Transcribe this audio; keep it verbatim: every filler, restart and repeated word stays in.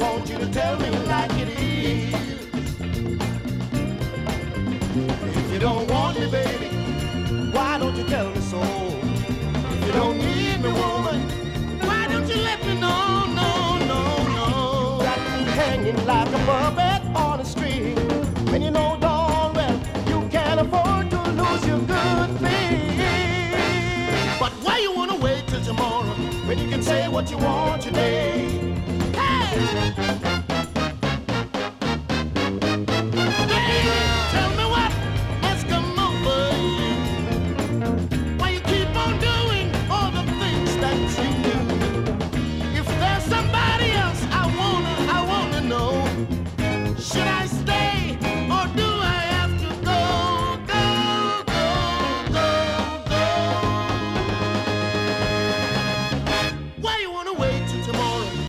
want you to tell me like it is. If you don't want me, baby, why don't you tell me so?